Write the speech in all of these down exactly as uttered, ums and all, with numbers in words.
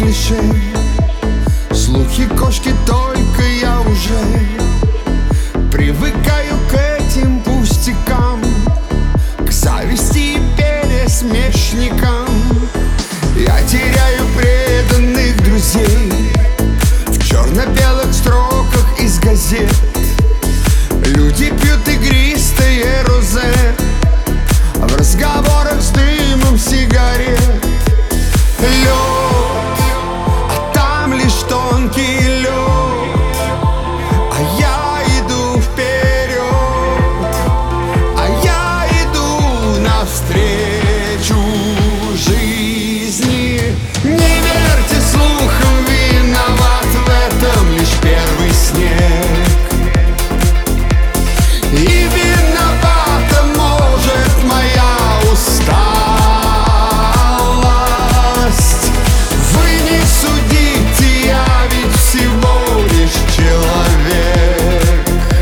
клише. Слухи, кошки, только я уже привыкаю к этим пустякам, к зависти и пересмешникам. Я теряю преданных друзей в черно-белых строках из газет. Люди пьют игристое розе в разговорах с дымом сигарет. Лед, а там лишь тонкий лед, а я иду вперед, а я иду навстречу жизни. Не верьте слухам, виноват в этом лишь первый снег. И виновата, может, моя усталость. Вы не судите, я ведь всего лишь человек.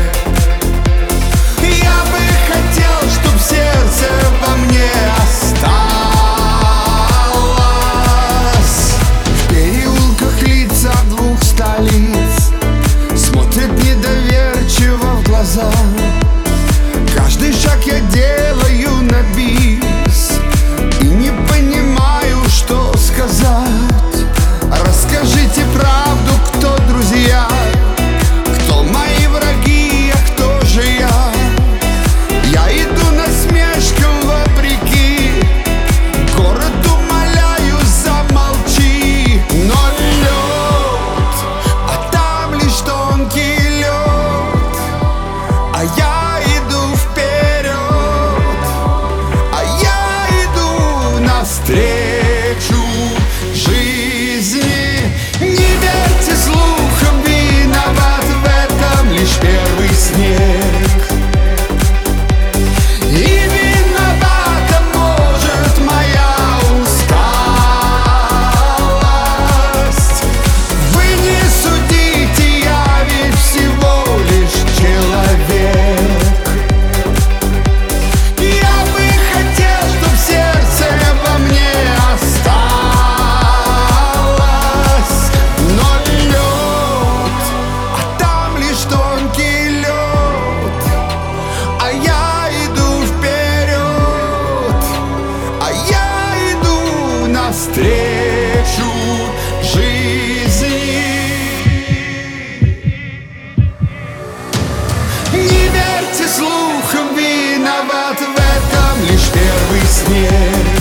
Я бы хотел, чтоб сердце во мне осталось. В переулках лица двух столиц смотрят недоверчиво в глаза. Каждый шаг я делаю на бис и не понимаю, что сказать. Расскажите правду, кто друзья, кто мои враги, а кто же я. Я иду насмешкам вопреки, город умоляю, замолчи. Но лед, а там лишь тонкий лед, а я иду вперед, а я иду навстречу жизни. Не верьте слухам, виноват в этом лишь первый снег. И виновата, может, моя усталость. Вы не судите, я ведь всего лишь человек. Я бы хотел, чтоб сердце во мне осталось. Но лед, а там лишь тонкий лед, а я иду вперед, а я иду навстречу жизни. Не верьте слухам, виноват в этом лишь первый снег.